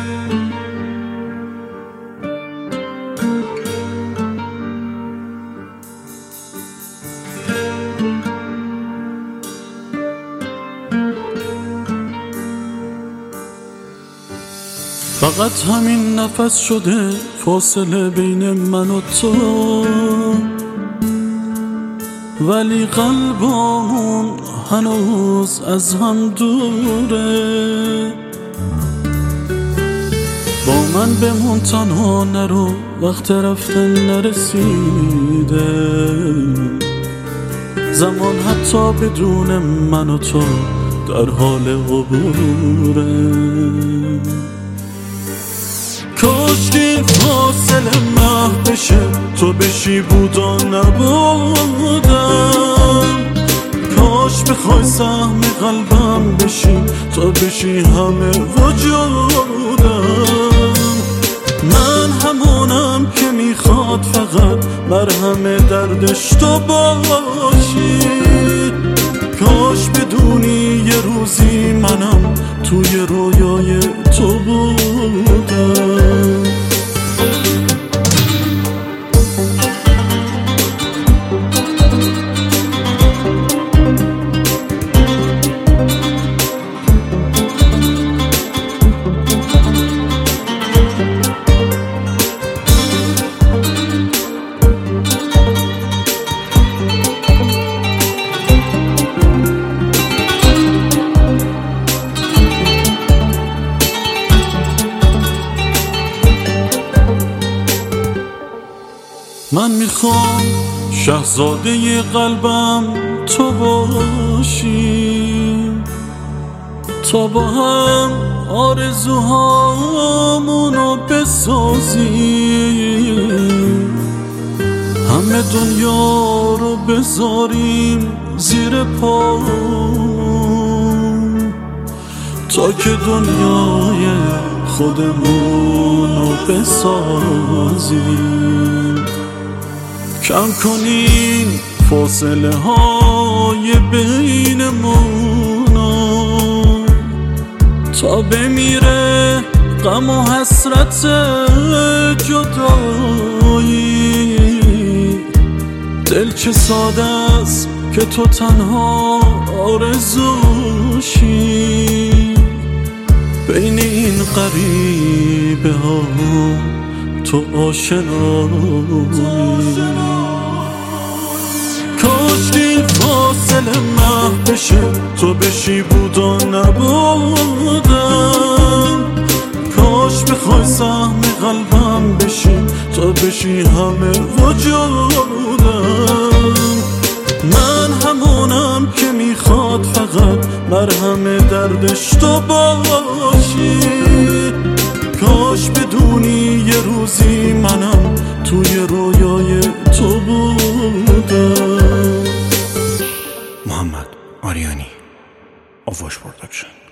فقط همین نفس شده فاصله بین من و تو، ولی قلبمون هنوز از هم دوره. با من بمون تنها نرو، وقت رفتن نرسیده. زمان حتی بدون من و تو در حال عبوره. کاش این فاصله محو بشه، تو بشی بودا نبودم. کاش بخوای سهم قلبم بشی، تو بشی همه وجودم. من همونم که میخواد فقط مرهم دردش تو باشی. کاش بدونی یه روزی منم توی رویای تو بودم. من میخوام شاهزاده قلبم تو باشی، تا با هم آرزوهامونو بسازیم. همه دنیا رو بذاریم زیر پا، تا که دنیای خودمونو بسازیم. کم کنین فاصله های بینمونو، تا بمیره غم و حسرت جدایی. دل چه ساده است که تو تنها آرزوشی. بین این غریبه ها تو آشنایی. کاش این فاصله محو بشه، تو بشی بودا نبودم. کاش بخوای سهم قلبم بشی، تو بشی همه وجودم. من همونم که میخواد فقط مرهم دردش تو باشی. کاش بدونی یه روزی منم توی رویای تو بودم. محمد آریانی، آواش پروداکشن.